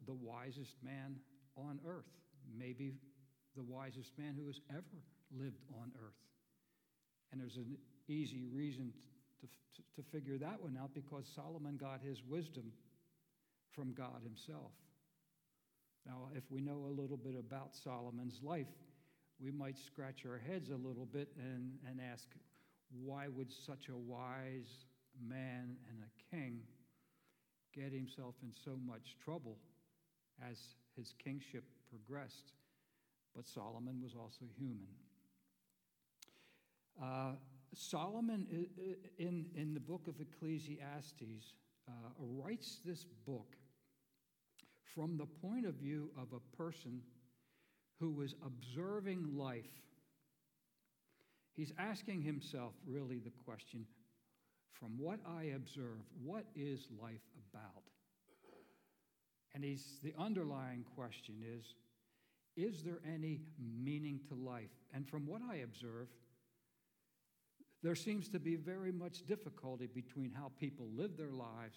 the wisest man on earth, maybe the wisest man who has ever lived on earth. And there's an easy reason to figure that one out, because Solomon got his wisdom from God himself. Now, if we know a little bit about Solomon's life, we might scratch our heads a little bit and ask, why would such a wise man and a king get himself in so much trouble as his kingship progressed? But Solomon was also human. Solomon, in the book of Ecclesiastes, writes this book from the point of view of a person who was observing life. He's asking himself really the question, from what I observe, what is life about? And the underlying question is there any meaning to life? And from what I observe, there seems to be very much difficulty between how people live their lives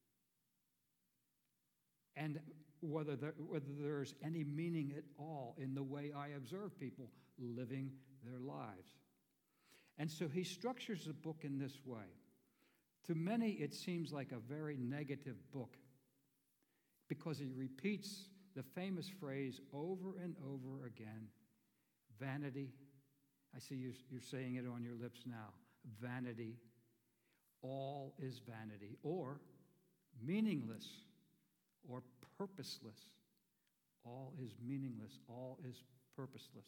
and whether there's any meaning at all in the way I observe people living their lives. And so he structures the book in this way. To many, it seems like a very negative book because he repeats the famous phrase over and over again, vanity. I see you're saying it on your lips now. Vanity. All is vanity. Or meaningless. Or purposeless. All is meaningless. All is purposeless.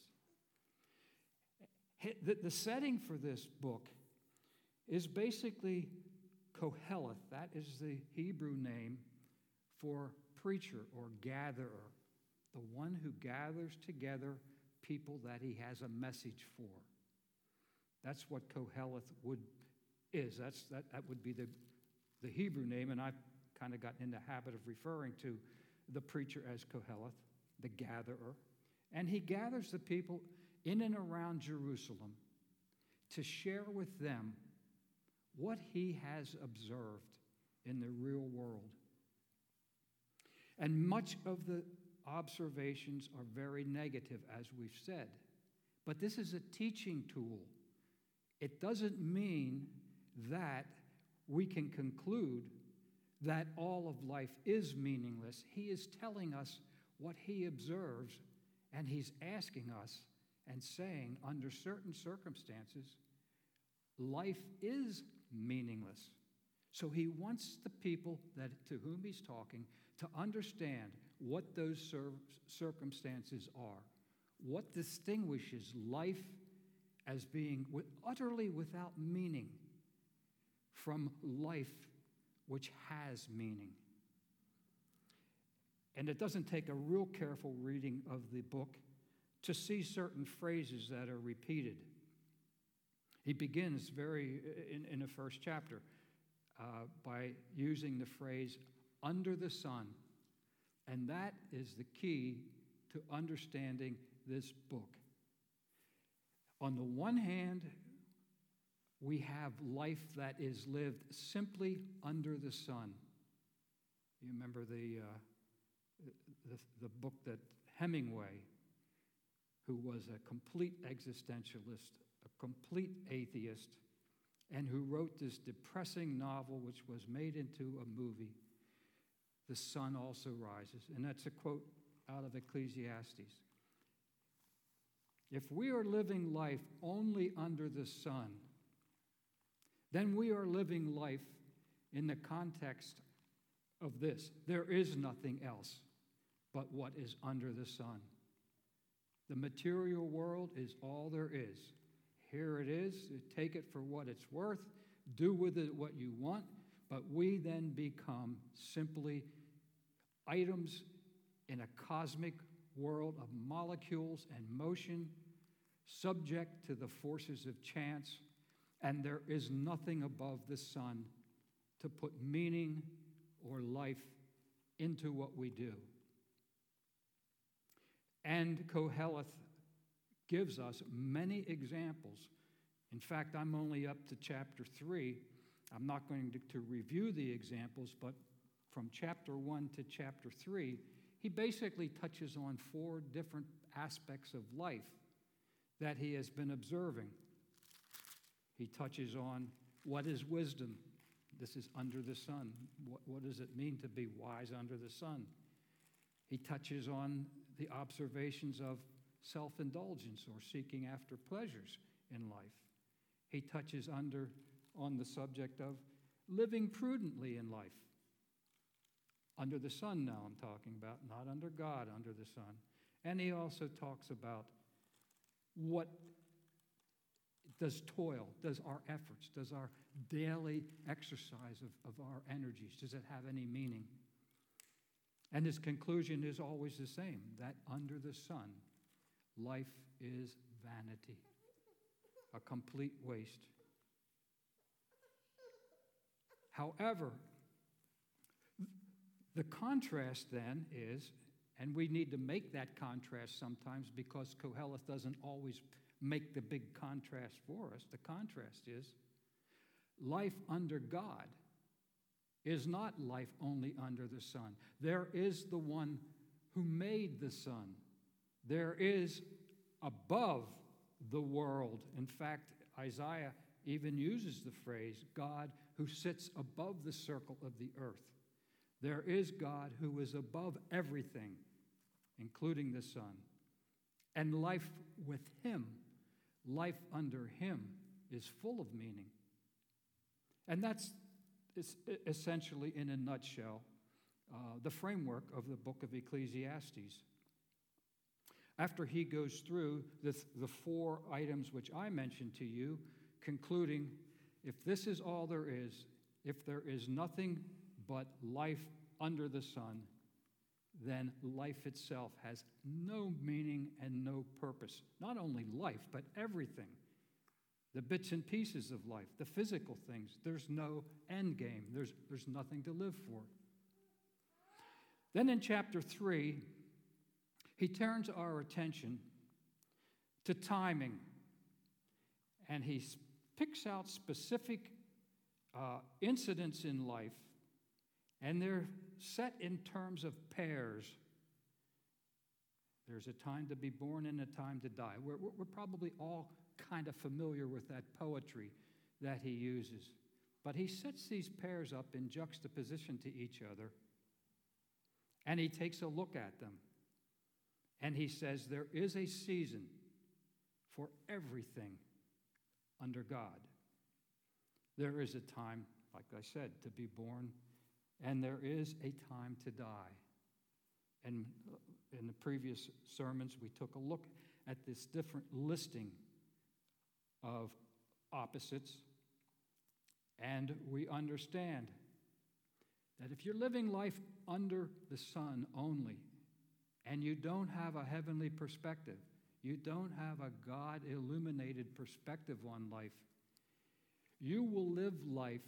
The setting for this book is basically Koheleth. That is the Hebrew name for preacher or gatherer. The one who gathers together people that he has a message for. That's what Koheleth is. That would be the Hebrew name, and I've kind of gotten in the habit of referring to the preacher as Koheleth, the gatherer. And he gathers the people in and around Jerusalem to share with them what he has observed in the real world. And much of the observations are very negative, as we've said. But this is a teaching tool. It doesn't mean that we can conclude that all of life is meaningless. He is telling us what he observes, and he's asking us and saying, under certain circumstances, life is meaningless. So he wants the people to whom he's talking to understand what those circumstances are, what distinguishes life as being utterly without meaning from life which has meaning. And it doesn't take a real careful reading of the book to see certain phrases that are repeated. He begins in the first chapter by using the phrase, under the sun. And that is the key to understanding this book. On the one hand, we have life that is lived simply under the sun. You remember the book that Hemingway, who was a complete existentialist, a complete atheist, and who wrote this depressing novel which was made into a movie, The Sun Also Rises. And that's a quote out of Ecclesiastes. If we are living life only under the sun, then we are living life in the context of this. There is nothing else but what is under the sun. The material world is all there is. Here it is. Take it for what it's worth. Do with it what you want. But we then become simply items in a cosmic world of molecules and motion, subject to the forces of chance, and there is nothing above the sun to put meaning or life into what we do. And Koheleth gives us many examples. In fact, I'm only up to chapter 3. I'm not going to review the examples, but from chapter 1 to chapter 3, he basically touches on 4 different aspects of life that he has been observing. He touches on what is wisdom. This is under the sun. What does it mean to be wise under the sun? He touches on the observations of self-indulgence or seeking after pleasures in life. He touches on the subject of living prudently in life. Under the sun now I'm talking about, not under God, under the sun. And he also talks about what does toil, does our efforts, does our daily exercise of our energies, does it have any meaning? And his conclusion is always the same, that under the sun, life is vanity, a complete waste. However, the contrast then is, and we need to make that contrast sometimes because Koheleth doesn't always make the big contrast for us. The contrast is life under God is not life only under the sun. There is the one who made the sun. There is above the world. In fact, Isaiah even uses the phrase, God who sits above the circle of the earth. There is God who is above everything, including the sun. And life with him, life under him, is full of meaning. And that's essentially, in a nutshell, the framework of the book of Ecclesiastes. After he goes through the 4 items which I mentioned to you, concluding, if this is all there is, if there is nothing but life under the sun, then life itself has no meaning and no purpose. Not only life, but everything. The bits and pieces of life, the physical things. There's no end game. There's nothing to live for. Then in chapter 3, he turns our attention to timing. And he picks out specific incidents in life, and they're set in terms of pairs. There's a time to be born and a time to die. We're probably all kind of familiar with that poetry that he uses. But he sets these pairs up in juxtaposition to each other, and he takes a look at them. And he says there is a season for everything under God. There is a time, like I said, to be born, and there is a time to die. And in the previous sermons, we took a look at this different listing of opposites, and we understand that if you're living life under the sun only, and you don't have a heavenly perspective, you don't have a God-illuminated perspective on life, you will live life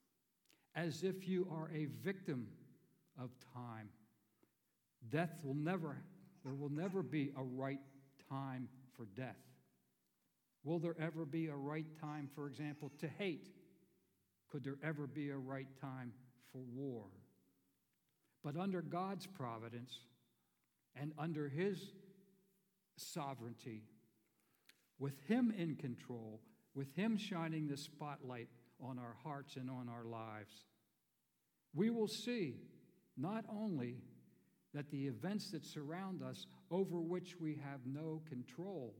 as if you are a victim of time. There will never be a right time for death. Will there ever be a right time, for example, to hate? Could there ever be a right time for war? But under God's providence and under his sovereignty, with him in control, with him shining the spotlight on our hearts and on our lives, we will see not only that the events that surround us, over which we have no control,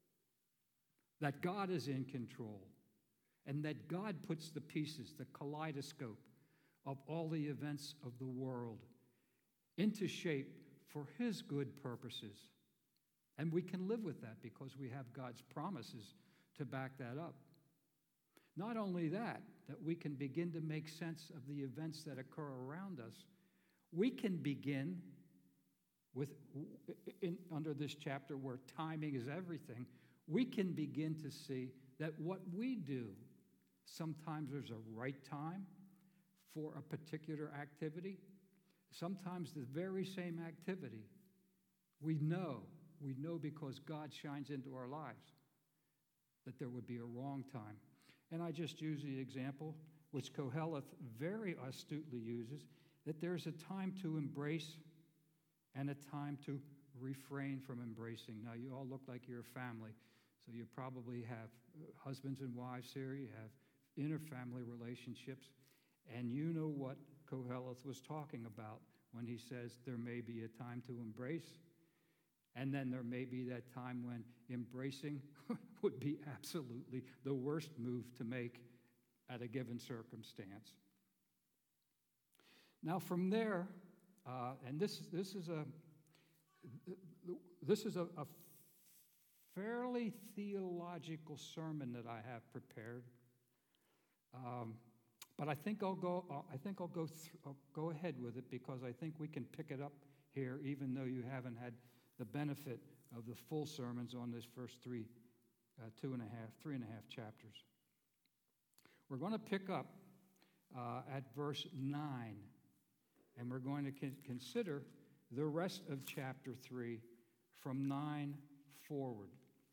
that God is in control, and that God puts the pieces, the kaleidoscope of all the events of the world into shape for his good purposes. And we can live with that because we have God's promises to back that up. Not only that we can begin to make sense of the events that occur around us, we can begin under this chapter where timing is everything, we can begin to see that what we do, sometimes there's a right time for a particular activity. Sometimes the very same activity, we know because God shines into our lives that there would be a wrong time. And I just use the example, which Koheleth very astutely uses, that there's a time to embrace and a time to refrain from embracing. Now, you all look like you're a family, so you probably have husbands and wives here, you have inter-family relationships, and you know what Koheleth was talking about when he says there may be a time to embrace, and then there may be that time when embracing would be absolutely the worst move to make at a given circumstance. Now, from there, and this is a fairly theological sermon that I have prepared, but I think I'll go ahead with it because I think we can pick it up here, even though you haven't had the benefit of the full sermons on this first three and a half chapters. We're going to pick up at verse 9, and we're going to consider the rest of chapter 3 from 9 forward.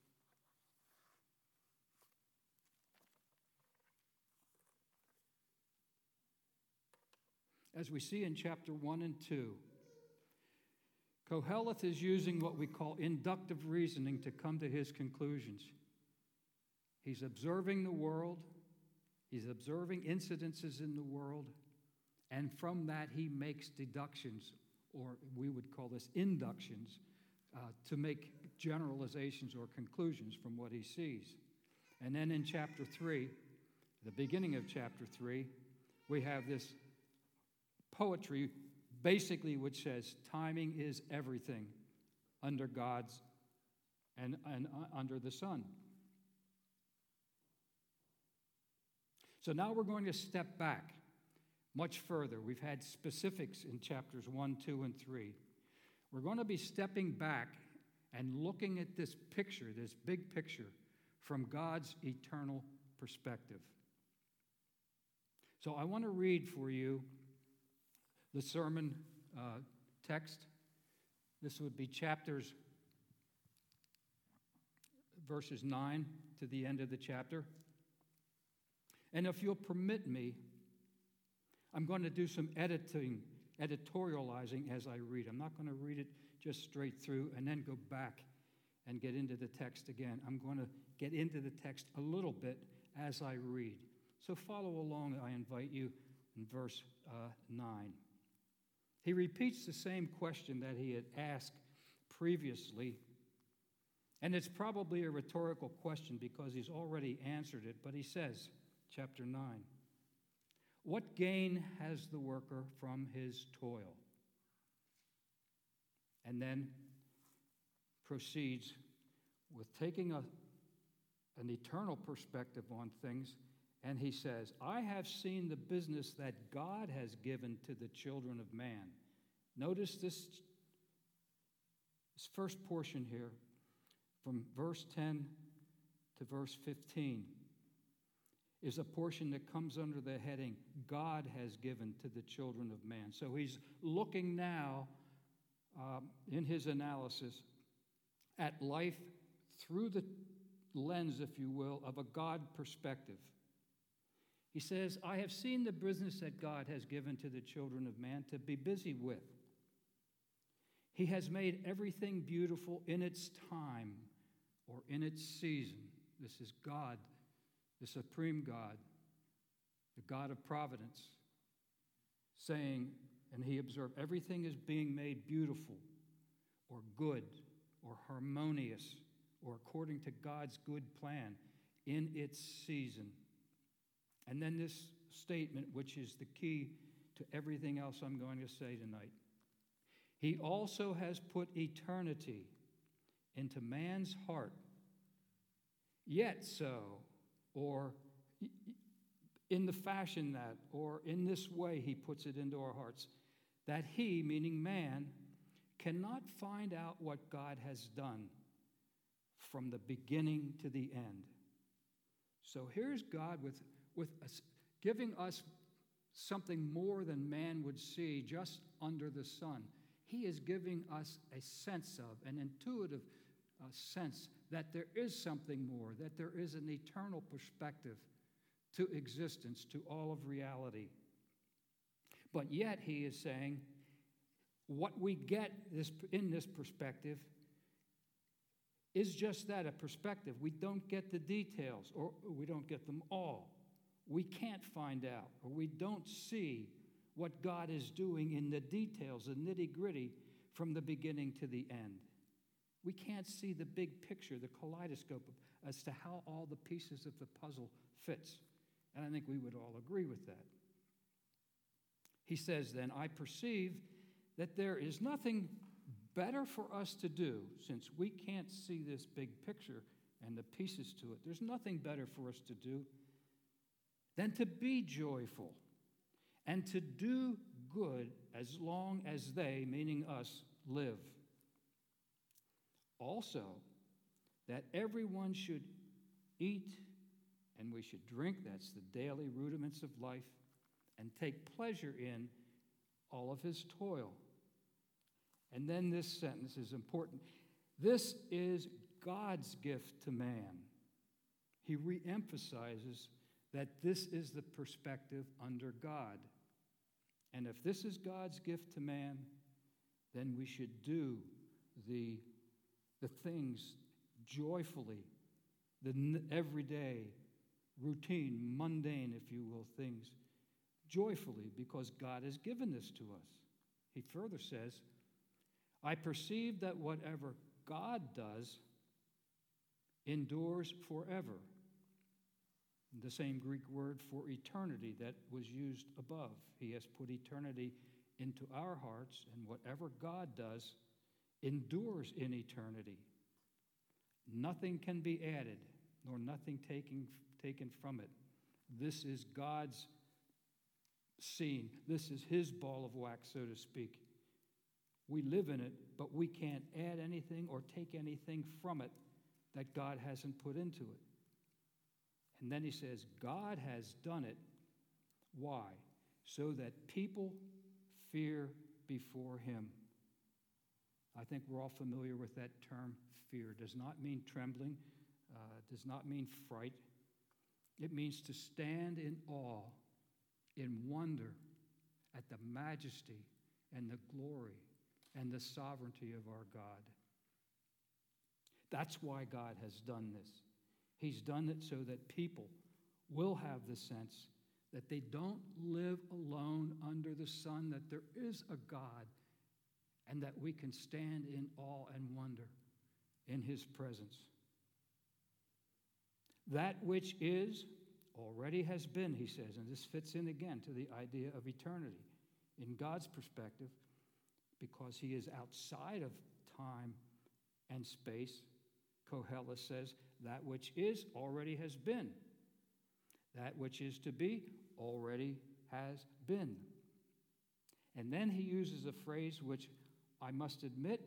As we see in chapter 1 and 2, Koheleth is using what we call inductive reasoning to come to his conclusions. He's observing the world, he's observing incidences in the world, and from that he makes deductions, or we would call this inductions, to make generalizations or conclusions from what he sees. And then in chapter 3, the beginning of chapter 3, we have this poetry basically which says timing is everything under God's and under the sun. So now we're going to step back much further. We've had specifics in chapters 1, 2, and 3. We're going to be stepping back and looking at this picture, this big picture, from God's eternal perspective. So I want to read for you the sermon text. This would be verses 9 to the end of the chapter. And if you'll permit me, I'm going to do some editorializing as I read. I'm not going to read it just straight through and then go back and get into the text again. I'm going to get into the text a little bit as I read. So follow along, I invite you, in verse 9. He repeats the same question that he had asked previously, and it's probably a rhetorical question because he's already answered it, but he says, chapter 9, what gain has the worker from his toil? And then proceeds with taking an eternal perspective on things, and he says, I have seen the business that God has given to the children of man. Notice this first portion here, from verse 10 to verse 15, is a portion that comes under the heading, God has given to the children of man. So he's looking now in his analysis at life through the lens, if you will, of a God perspective. He says, I have seen the business that God has given to the children of man to be busy with. He has made everything beautiful in its time or in its season. This is God, the supreme God, the God of providence, saying, and he observed, everything is being made beautiful or good or harmonious or according to God's good plan in its season. And then this statement, which is the key to everything else I'm going to say tonight. He also has put eternity into man's heart, yet so, or in the fashion that, or in this way he puts it into our hearts, that he, meaning man, cannot find out what God has done from the beginning to the end. So here's God with us, giving us something more than man would see just under the sun. He is giving us a sense of, an intuitive sense that there is something more, that there is an eternal perspective to existence, to all of reality. But yet he is saying, what we get in this perspective is just that, a perspective. We don't get the details, or we don't get them all. We can't find out, or we don't see what God is doing in the details, the nitty-gritty, from the beginning to the end. We can't see the big picture, the kaleidoscope as to how all the pieces of the puzzle fits. And I think we would all agree with that. He says then, I perceive that there is nothing better for us to do, since we can't see this big picture and the pieces to it. There's nothing better for us to do than to be joyful and to do good as long as they, meaning us, live. Also, that everyone should eat and we should drink, that's the daily rudiments of life, and take pleasure in all of his toil. And then this sentence is important. This is God's gift to man. He reemphasizes that this is the perspective under God. And if this is God's gift to man, then we should do the things joyfully, the everyday, routine, mundane, if you will, things joyfully, because God has given this to us. He further says, I perceive that whatever God does endures forever. The same Greek word for eternity that was used above. He has put eternity into our hearts, and whatever God does endures in eternity. Nothing can be added, nor nothing taken from it. This is God's scene. This is his ball of wax, so to speak. We live in it, but we can't add anything or take anything from it that God hasn't put into it. And then he says, God has done it. Why? So that people fear before him. I think we're all familiar with that term, fear. Does not mean trembling, does not mean fright. It means to stand in awe, in wonder at the majesty and the glory and the sovereignty of our God. That's why God has done this. He's done it so that people will have the sense that they don't live alone under the sun, that there is a God, and that we can stand in awe and wonder in his presence. That which is already has been, he says, and this fits in again to the idea of eternity. In God's perspective, because he is outside of time and space, Koheles says, that which is already has been. That which is to be already has been. And then he uses a phrase which I must admit,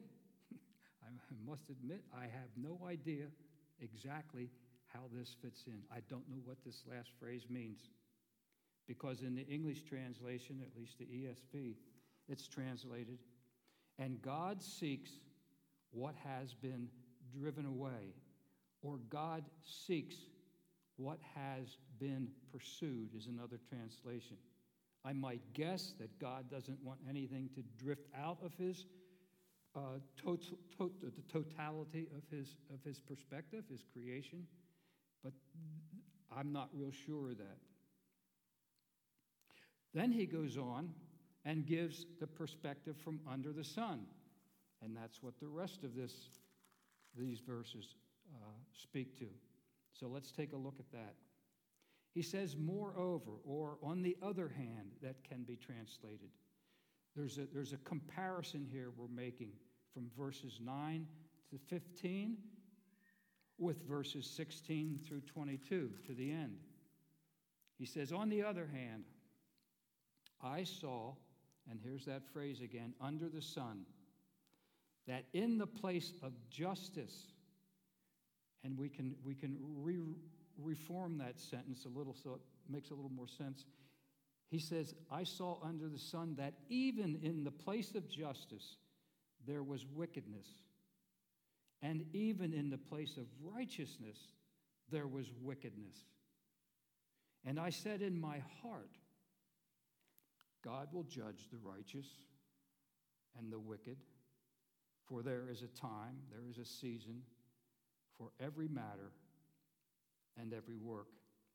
I have no idea exactly how this fits in. I don't know what this last phrase means. Because in the English translation, at least the ESV, it's translated, and God seeks what has been driven away, or God seeks what has been pursued, is another translation. I might guess that God doesn't want anything to drift out of his the totality of his perspective, his creation, but I'm not real sure of that. Then he goes on and gives the perspective from under the sun, and that's what the rest of these verses speak to. So let's take a look at that. He says, moreover, or on the other hand, that can be translated. There's a comparison here we're making from verses 9 to 15 with verses 16 through 22 to the end. He says, on the other hand, I saw, and here's that phrase again, under the sun, that in the place of justice, and we can reform that sentence a little so it makes a little more sense. He says, I saw under the sun that even in the place of justice there was wickedness, and even in the place of righteousness there was wickedness. And I said in my heart, God will judge the righteous and the wicked, for there is a time, there is a season for every matter and every work.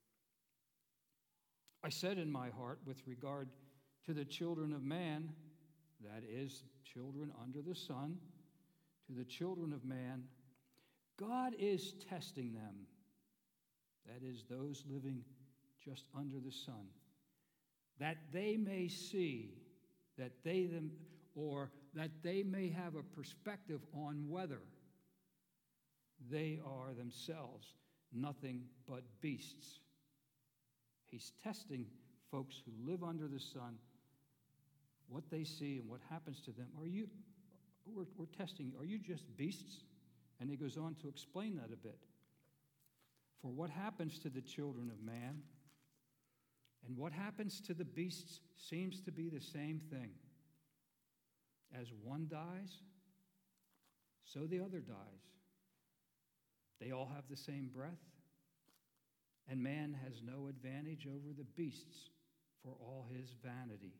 I said in my heart with regard to the children of man, that is, children under the sun, to the children of man, God is testing them, that is, those living just under the sun, that they may see, that they may have a perspective on whether they are themselves nothing but beasts. He's testing folks who live under the sun, what they see and what happens to them. We're testing, are you just beasts? And he goes on to explain that a bit. For what happens to the children of man and what happens to the beasts seems to be the same thing. As one dies, so the other dies. They all have the same breath, and man has no advantage over the beasts for all his vanity.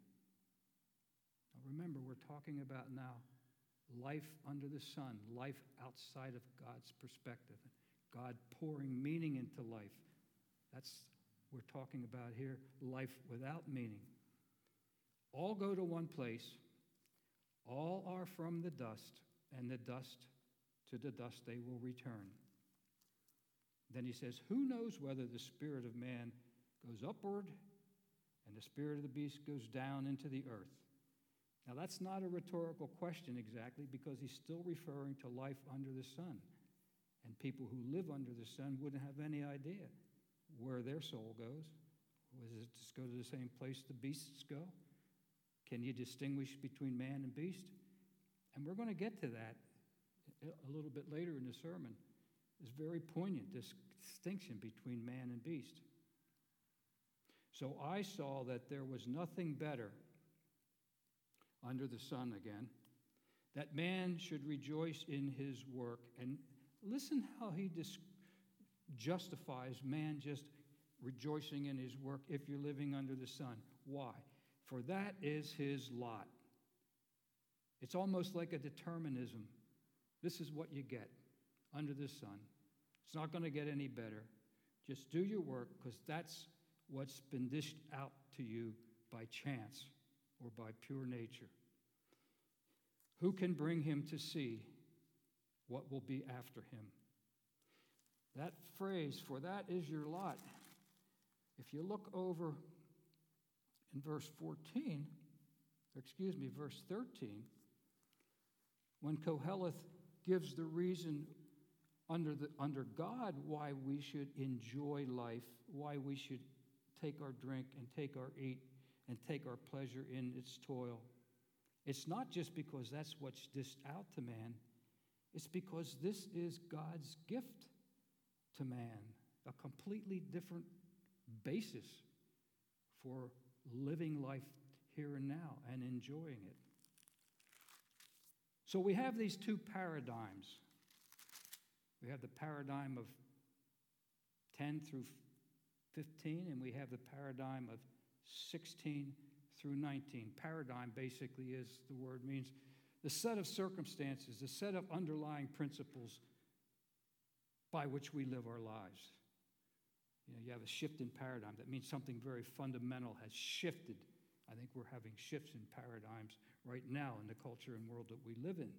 Now remember, we're talking about now life under the sun, life outside of God's perspective, God pouring meaning into life. That's what we're talking about here, life without meaning. All go to one place. All are from the dust, and the dust to the dust they will return. Then he says, who knows whether the spirit of man goes upward and the spirit of the beast goes down into the earth? Now, that's not a rhetorical question exactly, because he's still referring to life under the sun. And people who live under the sun wouldn't have any idea where their soul goes. Does it just go to the same place the beasts go? Can you distinguish between man and beast? And we're going to get to that a little bit later in the sermon. It's very poignant, this distinction between man and beast. So I saw that there was nothing better under the sun again, that man should rejoice in his work. And listen how he justifies man just rejoicing in his work if you're living under the sun. Why? For that is his lot. It's almost like a determinism. This is what you get under the sun. It's not going to get any better. Just do your work, because that's what's been dished out to you by chance or by pure nature. Who can bring him to see what will be after him? That phrase, for that is your lot. If you look over in verse 13, when Koheleth gives the reason under God why we should enjoy life, why we should take our drink and take our eat and take our pleasure in its toil. It's not just because that's what's dished out to man. It's because this is God's gift to man, a completely different basis for living life here and now and enjoying it. So we have these two paradigms. We have the paradigm of 10 through 15, and we have the paradigm of 16 through 19. Paradigm basically is, the word means, the set of circumstances, the set of underlying principles by which we live our lives. You have a shift in paradigm. That means something very fundamental has shifted. I think we're having shifts in paradigms right now in the culture and world that we live in.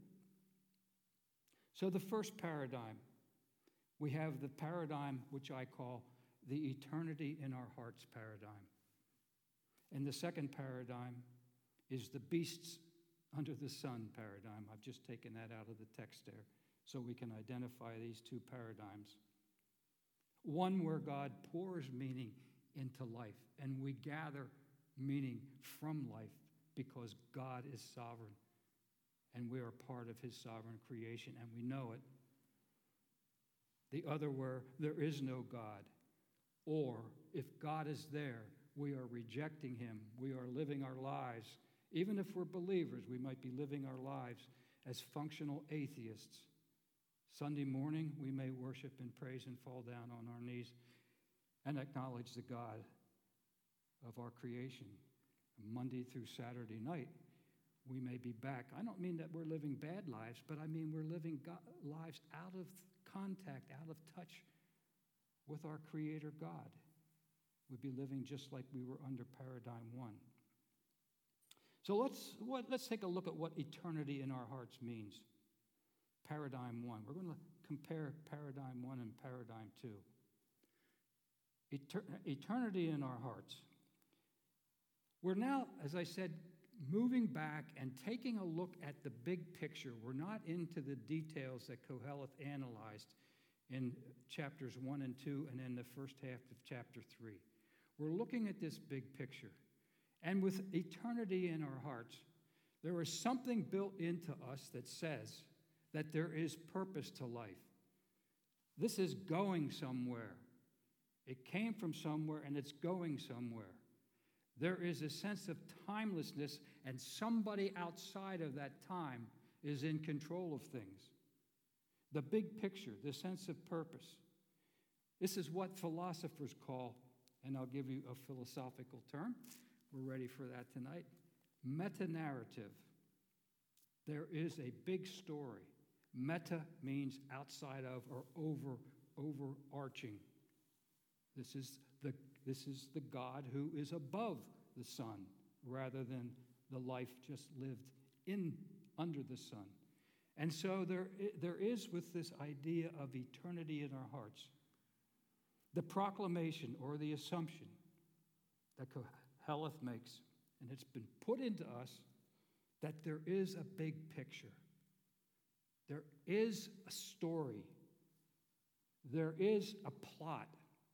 So the first paradigm, we have the paradigm which I call the eternity in our hearts paradigm. And the second paradigm is the beasts under the sun paradigm. I've just taken that out of the text there so we can identify these two paradigms. One where God pours meaning into life, and we gather meaning from life because God is sovereign, and we are part of his sovereign creation, and we know it. The other where there is no God, or if God is there, we are rejecting him. We are living our lives. Even if we're believers, we might be living our lives as functional atheists. Sunday morning, we may worship and praise and fall down on our knees and acknowledge the God of our creation. Monday through Saturday night, we may be back. I don't mean that we're living bad lives, but I mean we're living lives out of contact, out of touch with our Creator God. We'd be living just like we were under Paradigm 1. So let's take a look at what eternity in our hearts means. Paradigm 1. We're going to compare Paradigm 1 and Paradigm 2. Eternity in our hearts. We're now, as I said, moving back and taking a look at the big picture. We're not into the details that Koheleth analyzed in chapters 1 and 2 and in the first half of chapter 3. We're looking at this big picture. And with eternity in our hearts, there is something built into us that says that there is purpose to life. This is going somewhere. It came from somewhere and it's going somewhere. There is a sense of timelessness, and somebody outside of that time is in control of things. The big picture, the sense of purpose. This is what philosophers call, and I'll give you a philosophical term. We're ready for that tonight. Meta-narrative. There is a big story. Meta means outside of or overarching. This is the God who is above the sun rather than the life just lived under the sun. And so there is with this idea of eternity in our hearts, the proclamation or the assumption that Koheleth makes, and it's been put into us, that there is a big picture. There is a story. There is a plot.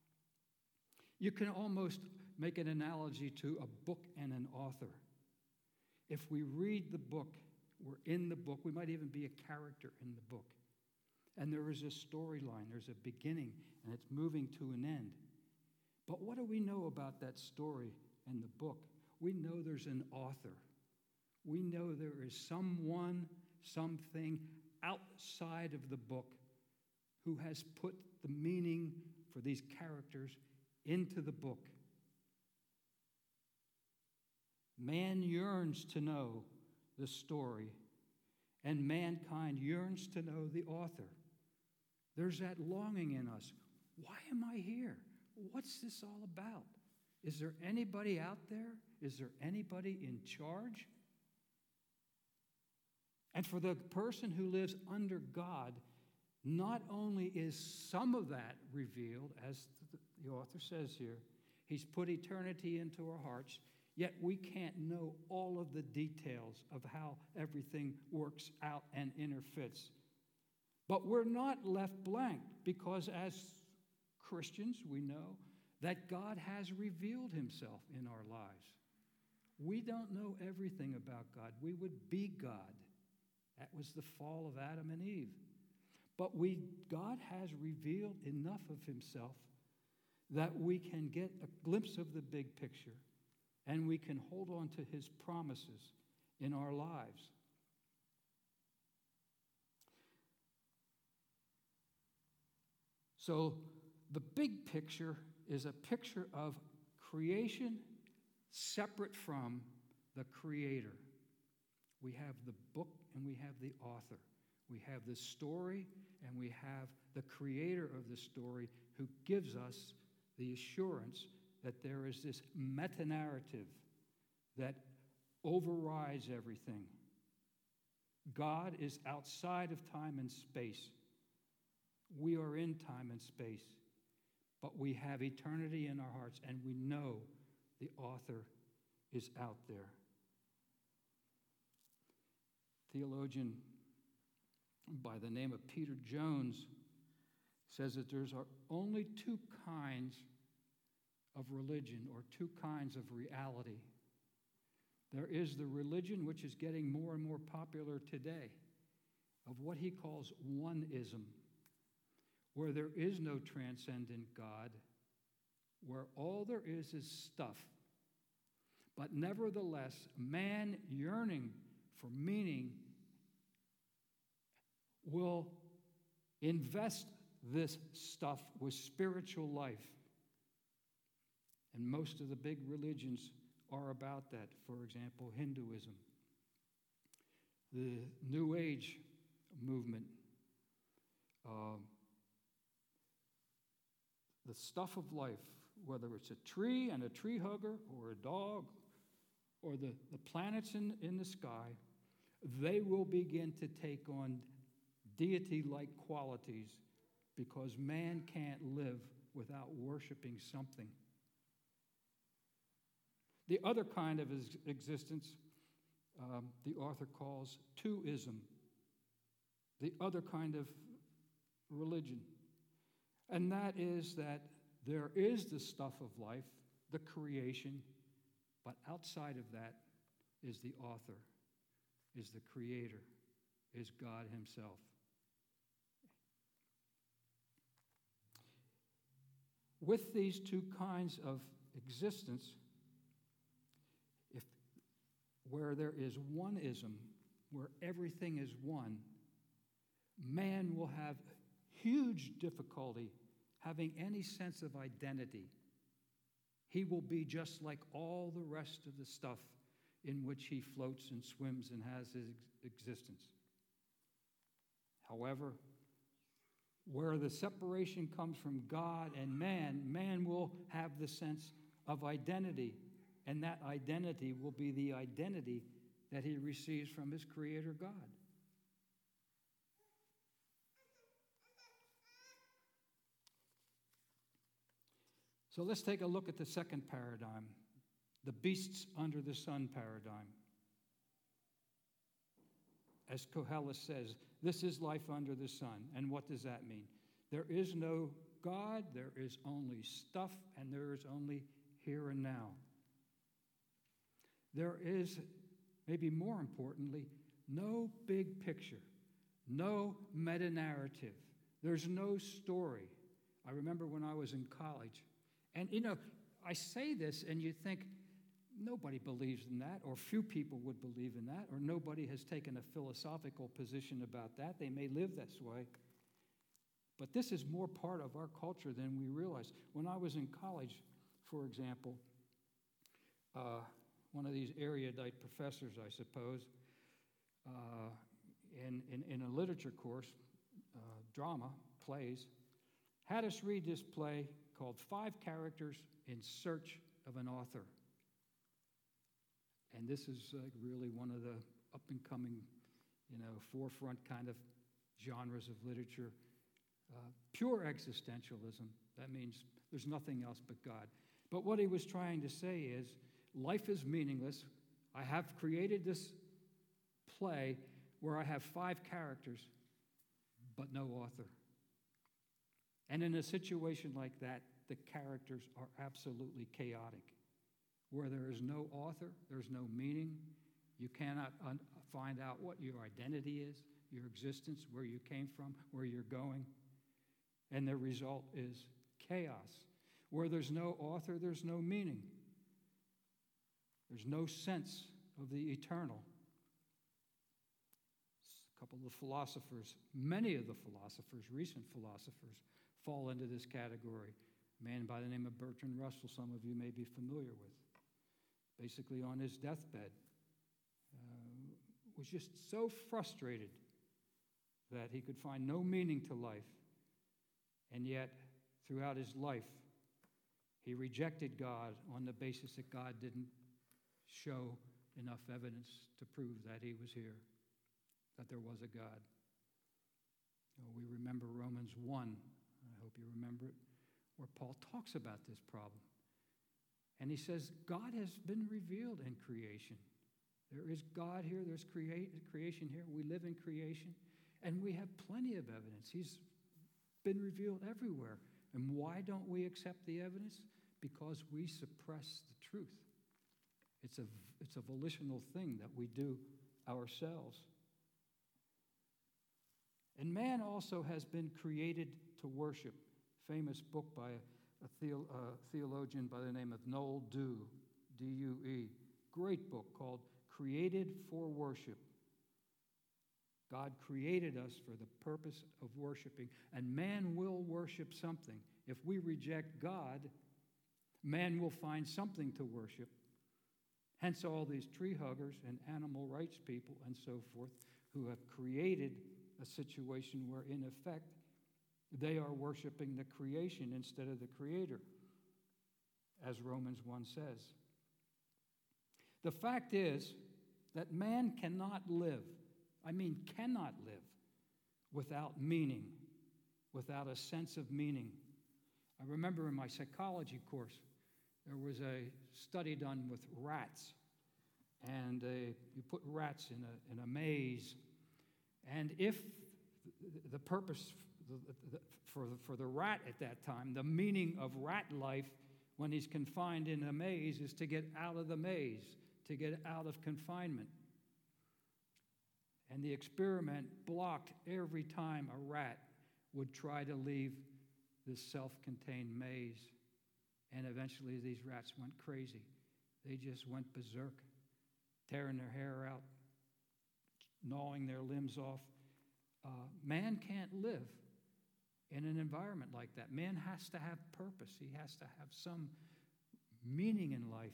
You can almost make an analogy to a book and an author. If we read the book, we're in the book, we might even be a character in the book. And there is a storyline, there's a beginning, and it's moving to an end. But what do we know about that story and the book? We know there's an author. We know there is someone, something outside of the book who has put the meaning for these characters into the book. Man yearns to know the story, and mankind yearns to know the author. There's that longing in us. Why am I here? What's this all about? Is there anybody out there? Is there anybody in charge? And for the person who lives under God, not only is some of that revealed, as the author says here, he's put eternity into our hearts, yet we can't know all of the details of how everything works out and interfits. But we're not left blank, because as Christians, we know that God has revealed himself in our lives. We don't know everything about God. We would be God. That was the fall of Adam and Eve. But God has revealed enough of himself that we can get a glimpse of the big picture, and we can hold on to his promises in our lives. So the big picture is a picture of creation separate from the Creator. We have the book and we have the author. We have the story and we have the creator of the story who gives us the assurance that there is this meta-narrative that overrides everything. God is outside of time and space. We are in time and space, but we have eternity in our hearts, and we know the author is out there. Theologian by the name of Peter Jones says that there's only two kinds of religion, or two kinds of reality. There is the religion which is getting more and more popular today, of what he calls oneism, where there is no transcendent God, where all there is stuff. But nevertheless, man yearning for meaning will invest this stuff with spiritual life. And most of the big religions are about that. For example, Hinduism. the New Age movement, uh, the stuff of life, whether it's a tree and a tree hugger or a dog or the planets in the sky, they will begin to take on deity-like qualities because man can't live without worshiping something. The other kind of existence, the author calls twoism, the other kind of religion. And that is that there is the stuff of life, the creation, but outside of that is the author, is the creator, is God himself. With these two kinds of existence, where there is oneism, where everything is one, man will have huge difficulty having any sense of identity. He will be just like all the rest of the stuff in which he floats and swims and has his existence. However, where the separation comes from God and man will have the sense of identity, and that identity will be the identity that he receives from his Creator God. So let's take a look at the second paradigm, the beasts under the sun paradigm. As Koheles says, this is life under the sun. And what does that mean? There is no God, there is only stuff, and there is only here and now. There is, maybe more importantly, no big picture, no meta-narrative. There's no story. I remember when I was in college, and I say this and you think, nobody believes in that, or few people would believe in that, or nobody has taken a philosophical position about that. They may live this way. But this is more part of our culture than we realize. When I was in college, for example, one of these erudite professors, I suppose, in a literature course, drama, plays, had us read this play called 5 Characters in Search of an Author. And this is really one of the up-and-coming, forefront kind of genres of literature. Pure existentialism. That means there's nothing else but God. But what he was trying to say is, life is meaningless. I have created this play where I have 5 characters, but no author. And in a situation like that, the characters are absolutely chaotic. Where there is no author, there's no meaning. You cannot find out what your identity is, your existence, where you came from, where you're going. And the result is chaos. Where there's no author, there's no meaning. There's no sense of the eternal. A couple of philosophers, many of the philosophers, recent philosophers, fall into this category. A man by the name of Bertrand Russell, some of you may be familiar with. Basically on his deathbed, was just so frustrated that he could find no meaning to life. And yet, throughout his life, he rejected God on the basis that God didn't show enough evidence to prove that he was here, that there was a God. We remember Romans 1, I hope you remember it, where Paul talks about this problem. And he says, God has been revealed in creation. There is God here, there's creation here. We live in creation, and we have plenty of evidence. He's been revealed everywhere. And why don't we accept the evidence? Because we suppress the truth. It's a volitional thing that we do ourselves. And man also has been created to worship. Famous book by a theologian by the name of Noel Due, D-U-E. Great book called Created for Worship. God created us for the purpose of worshiping, and man will worship something. If we reject God, man will find something to worship. Hence all these tree huggers and animal rights people and so forth who have created a situation where, in effect, they are worshiping the creation instead of the Creator, as Romans 1 says. The fact is that man cannot live, without meaning, without a sense of meaning. I remember in my psychology course, there was a study done with rats. And you put rats in a maze. And if the purpose for the rat at that time, the meaning of rat life when he's confined in a maze is to get out of the maze, to get out of confinement. And the experiment blocked every time a rat would try to leave this self-contained maze. And eventually these rats went crazy. They just went berserk, tearing their hair out, gnawing their limbs off. Man can't live in an environment like that. Man has to have purpose. He has to have some meaning in life.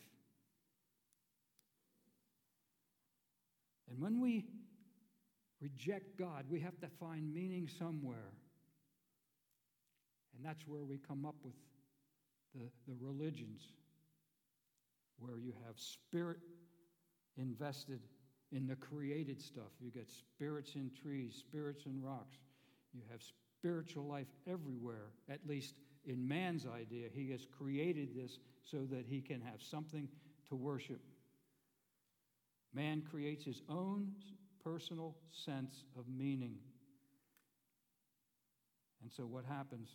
And when we reject God, we have to find meaning somewhere. And that's where we come up with the religions, where you have spirit invested in the created stuff. You get spirits in trees, spirits in rocks. You have spiritual life everywhere, at least in man's idea. He has created this so that he can have something to worship. Man creates his own personal sense of meaning. And so what happens?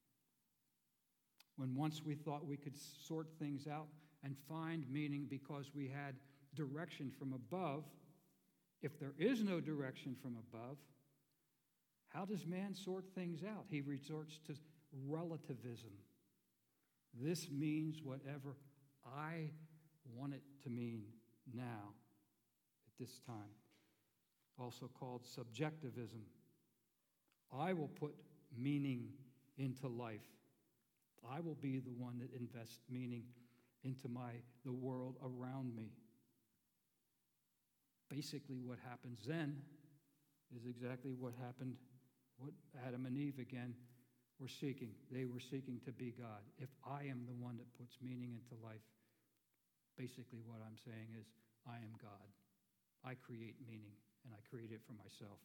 When once we thought we could sort things out and find meaning because we had direction from above, if there is no direction from above, how does man sort things out? He resorts to relativism. This means whatever I want it to mean now, at this time. Also called subjectivism. I will put meaning into life. I will be the one that invests meaning into the world around me. Basically, what happens then is exactly what happened, what Adam and Eve again were seeking. They were seeking to be God. If I am the one that puts meaning into life, basically what I'm saying is, I am God. I create meaning, and I create it for myself.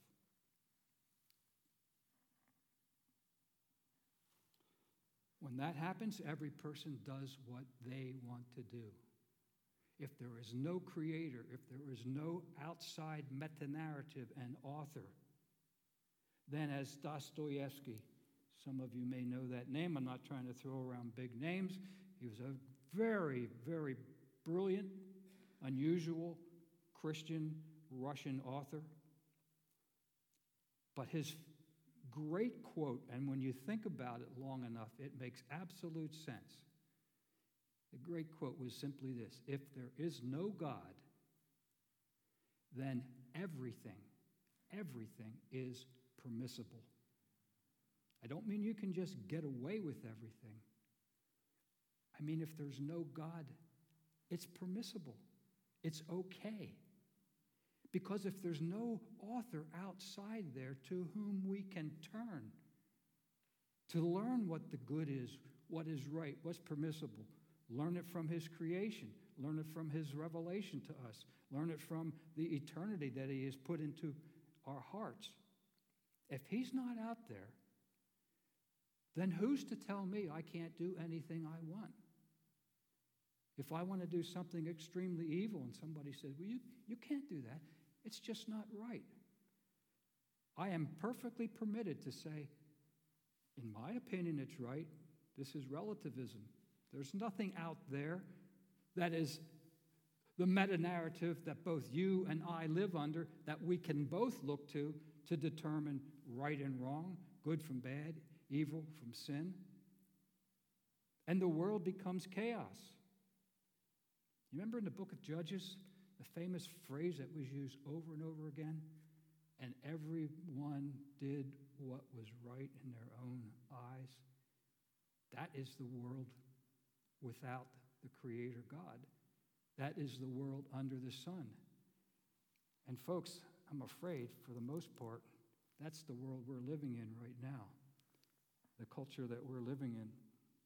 When that happens, every person does what they want to do. If there is no creator, if there is no outside meta-narrative and author, then as Dostoevsky, some of you may know that name, I'm not trying to throw around big names, he was a very, very brilliant, unusual Christian Russian author. But his great quote, and when you think about it long enough, it makes absolute sense. The great quote was simply this: if there is no God, then everything is permissible. I don't mean you can just get away with everything. I mean, if there's no God, it's permissible. It's okay. Because if there's no author outside there to whom we can turn to learn what the good is, what is right, what's permissible, learn it from his creation, learn it from his revelation to us, learn it from the eternity that he has put into our hearts. If he's not out there, then who's to tell me I can't do anything I want? If I want to do something extremely evil and somebody says, well, you can't do that, it's just not right. I am perfectly permitted to say, in my opinion, it's right. This is relativism. There's nothing out there that is the meta-narrative that both you and I live under that we can both look to determine right and wrong, good from bad, evil from sin. And the world becomes chaos. You remember in the book of Judges, the famous phrase that was used over and over again? And everyone did what was right in their own eyes. That is the world without the Creator God. That is the world under the sun. And folks, I'm afraid, for the most part, that's the world we're living in right now, the culture that we're living in.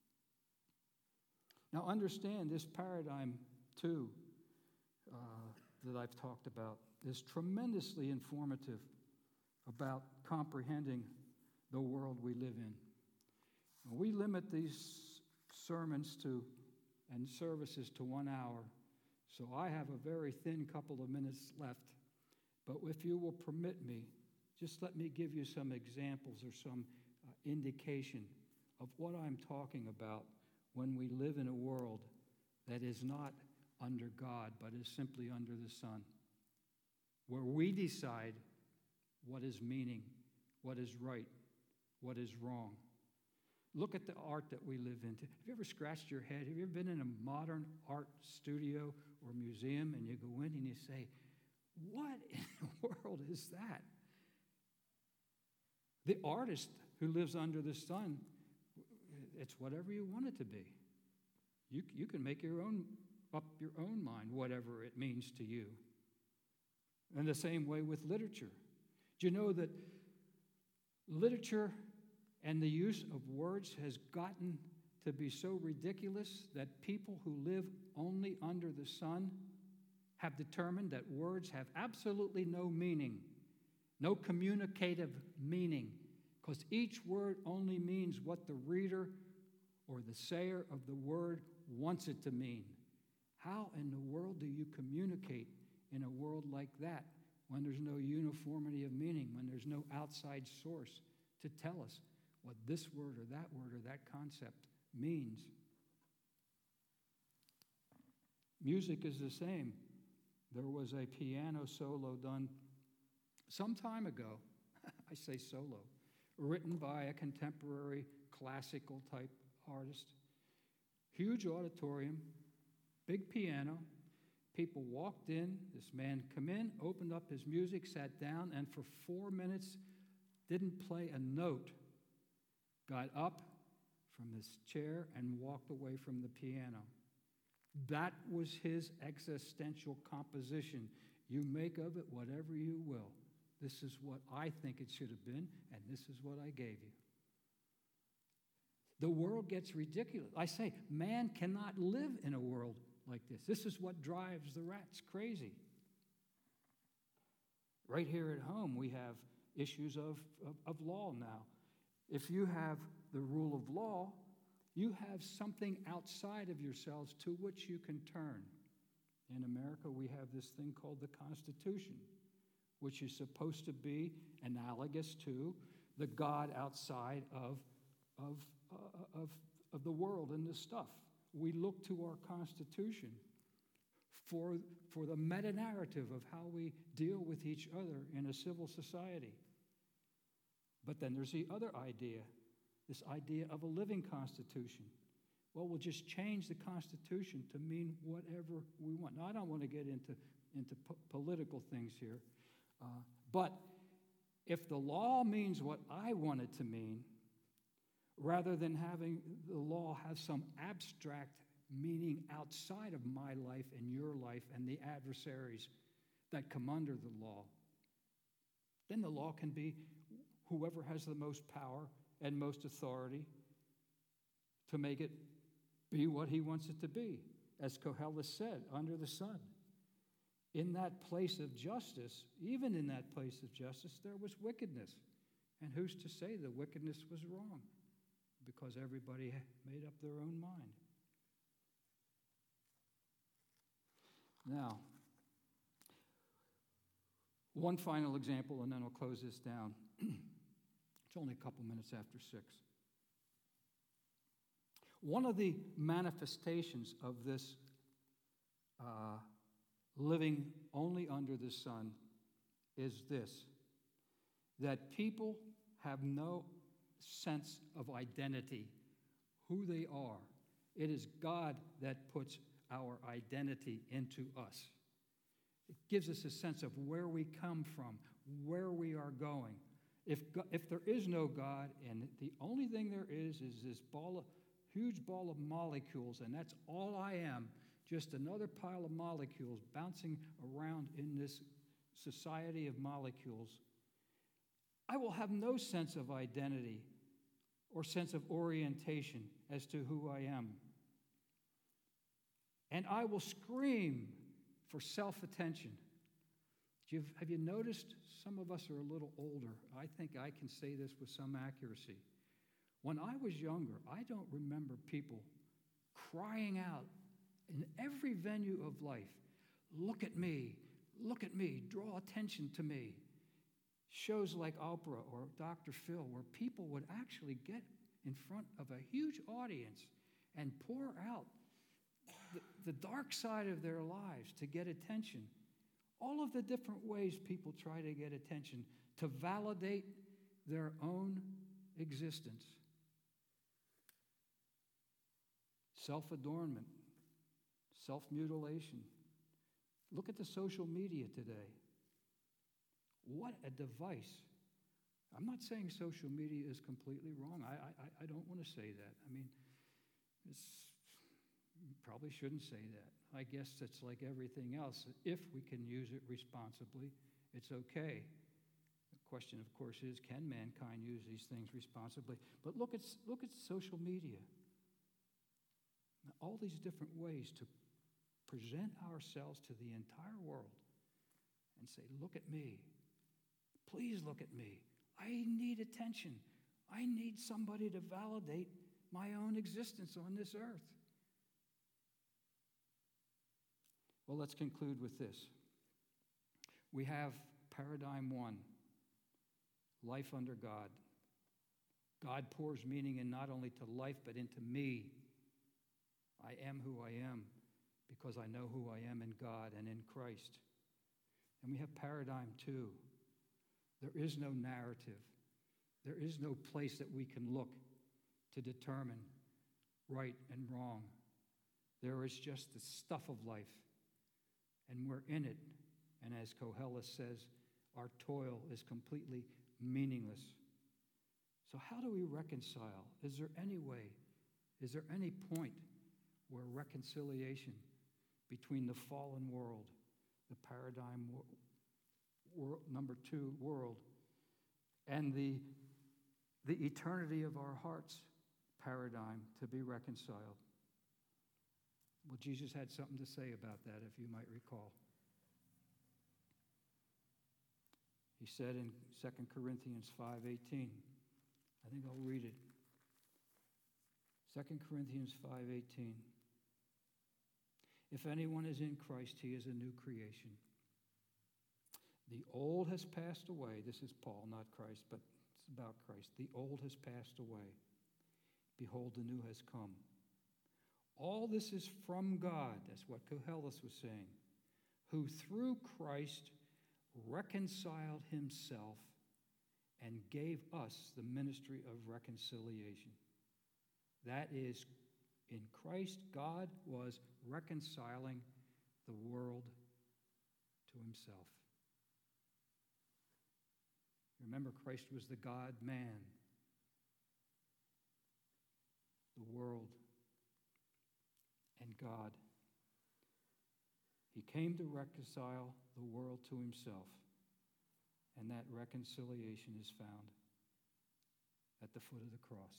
Now understand this paradigm, too, that I've talked about is tremendously informative about comprehending the world we live in. We limit these sermons and services to 1 hour, so I have a very thin couple of minutes left. But if you will permit me, just let me give you some examples or some indication of what I'm talking about when we live in a world that is not under God, but is simply under the sun, where we decide what is meaning, what is right, what is wrong. Look at the art that we live in. Have you ever scratched your head? Have you ever been in a modern art studio or museum and you go in and you say, what in the world is that? The artist who lives under the sun, it's whatever you want it to be. You can make up your own mind, whatever it means to you. And the same way with literature. Do you know that literature and the use of words has gotten to be so ridiculous that people who live only under the sun have determined that words have absolutely no meaning, no communicative meaning, because each word only means what the reader or the sayer of the word wants it to mean. How in the world do you communicate in a world like that when there's no uniformity of meaning, when there's no outside source to tell us what this word or that concept means? Music is the same. There was a piano solo done some time ago, I say solo, written by a contemporary classical type artist. Huge auditorium, big piano. People walked in. This man came in, opened up his music, sat down, and for 4 minutes didn't play a note. Got up from his chair and walked away from the piano. That was his existential composition. You make of it whatever you will. This is what I think it should have been, and this is what I gave you. The world gets ridiculous. I say, man cannot live in a world like this. This is what drives the rats crazy. Right here at home, we have issues of law now. If you have the rule of law, you have something outside of yourselves to which you can turn. In America, we have this thing called the Constitution, which is supposed to be analogous to the God outside of the world and the stuff. We look to our Constitution for the meta-narrative of how we deal with each other in a civil society. But then there's the other idea, this idea of a living Constitution. Well, we'll just change the Constitution to mean whatever we want. Now, I don't want to get into political things here, but if the law means what I want it to mean, rather than having the law have some abstract meaning outside of my life and your life and the adversaries that come under the law, then the law can be whoever has the most power and most authority to make it be what he wants it to be. As Koheles said, under the sun. In that place of justice, even in that place of justice, there was wickedness. And who's to say the wickedness was wrong? Because everybody made up their own mind. Now, one final example, and then I'll close this down. It's only a couple minutes after 6. One of the manifestations of this living only under the sun is this, that people have no sense of identity, who they are. It is God that puts our identity into us. It gives us a sense of where we come from, where we are going. If there is no God, and the only thing there is this huge ball of molecules, and that's all I am, just another pile of molecules bouncing around in this society of molecules, I will have no sense of identity or sense of orientation as to who I am. And I will scream for self-attention. Have you noticed some of us are a little older? I think I can say this with some accuracy. When I was younger, I don't remember people crying out in every venue of life, look at me, draw attention to me. Shows like Oprah or Dr. Phil, where people would actually get in front of a huge audience and pour out the dark side of their lives to get attention. All of the different ways people try to get attention to validate their own existence. Self-adornment, self-mutilation. Look at the social media today. What a device. I'm not saying social media is completely wrong. I don't want to say that. I mean, probably shouldn't say that. I guess it's like everything else. If we can use it responsibly, it's okay. The question, of course, is can mankind use these things responsibly? But look at social media. All these different ways to present ourselves to the entire world and say, look at me. Please look at me. I need attention. I need somebody to validate my own existence on this earth. Well, let's conclude with this. We have paradigm 1, life under God. God pours meaning in not only to life, but into me. I am who I am because I know who I am in God and in Christ. And we have paradigm 2. There is no narrative. There is no place that we can look to determine right and wrong. There is just the stuff of life, and we're in it. And as Koheles says, our toil is completely meaningless. So how do we reconcile? Is there any way? Is there any point where reconciliation between the fallen world, the paradigm number 2 world, and the eternity of our hearts paradigm to be reconciled? Well, Jesus had something to say about that, if you might recall. He said in 2 Corinthians 5:18, I think I'll read it. 2 Corinthians 5:18. If anyone is in Christ, he is a new creation. The old has passed away. This is Paul, not Christ, but it's about Christ. The old has passed away. Behold, the new has come. All this is from God. That's what Koheles was saying. Who through Christ reconciled himself and gave us the ministry of reconciliation. That is, in Christ, God was reconciling the world to himself. Remember, Christ was the God-man, the world, and God. He came to reconcile the world to himself, and that reconciliation is found at the foot of the cross.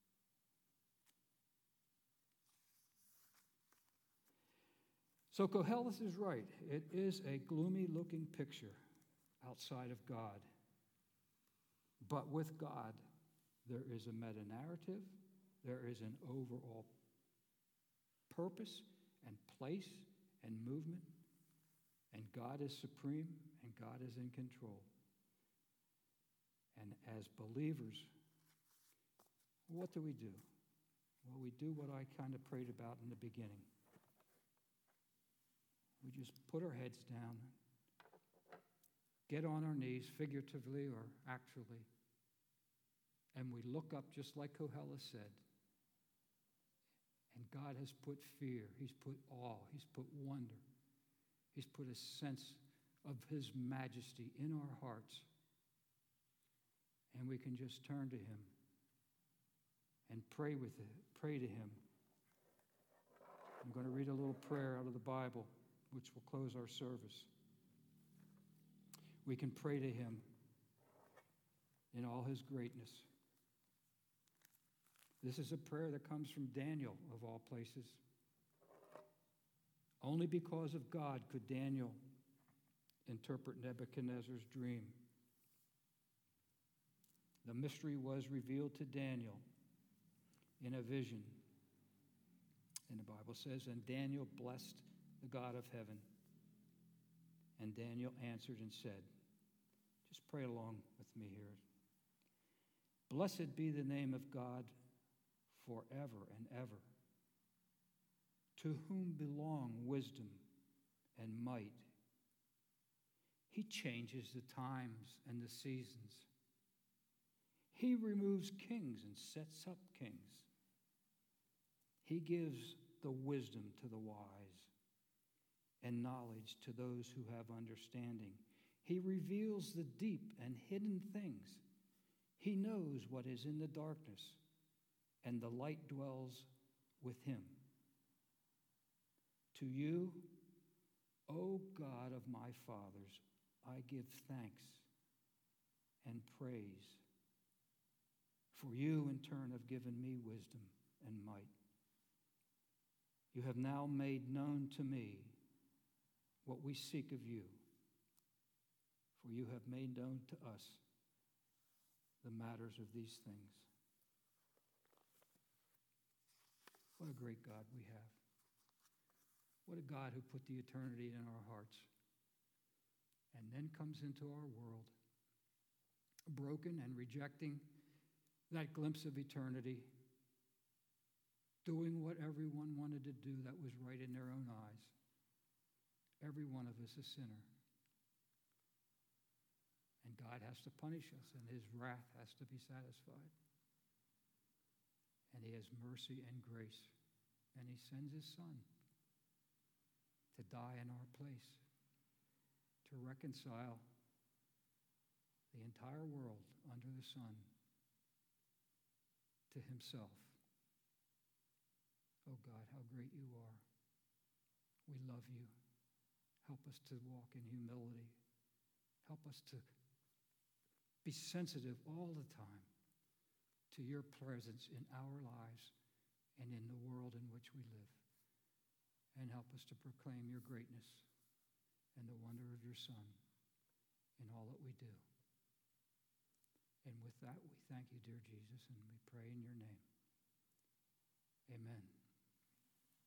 So Koheles is right. It is a gloomy-looking picture outside of God. But with God, there is a meta-narrative, there is an overall purpose and place and movement, and God is supreme and God is in control. And as believers, what do? Well, we do what I kind of prayed about in the beginning. We just put our heads down, get on our knees, figuratively or actually, and we look up just like Koheles said. And God has put fear, he's put awe, he's put wonder, he's put a sense of his majesty in our hearts. And we can just turn to him and pray to him I'm going to read a little prayer out of the Bible, which will close our service. We can pray to him in all his greatness. This is a prayer that comes from Daniel, of all places. Only because of God could Daniel interpret Nebuchadnezzar's dream. The mystery was revealed to Daniel in a vision. And the Bible says, and Daniel blessed the God of heaven. And Daniel answered and said, just pray along with me here. Blessed be the name of God forever and ever, to whom belong wisdom and might. He changes the times and the seasons. He removes kings and sets up kings. He gives the wisdom to the wise and knowledge to those who have understanding. He reveals the deep and hidden things. He knows what is in the darkness, and the light dwells with him. To you, O God of my fathers, I give thanks and praise. For you, in turn, have given me wisdom and might. You have now made known to me what we seek of you, for you have made known to us the matters of these things. What a great God we have. What a God who put the eternity in our hearts and then comes into our world, broken and rejecting that glimpse of eternity, doing what everyone wanted to do that was right in their own eyes. Every one of us a sinner. And God has to punish us, and his wrath has to be satisfied. And he has mercy and grace, and he sends his Son to die in our place, to reconcile the entire world under the sun to himself. Oh God, how great you are. We love you. Help us to walk in humility. Help us to be sensitive all the time to your presence in our lives and in the world in which we live. And help us to proclaim your greatness and the wonder of your Son in all that we do. And with that, we thank you, dear Jesus, and we pray in your name. Amen.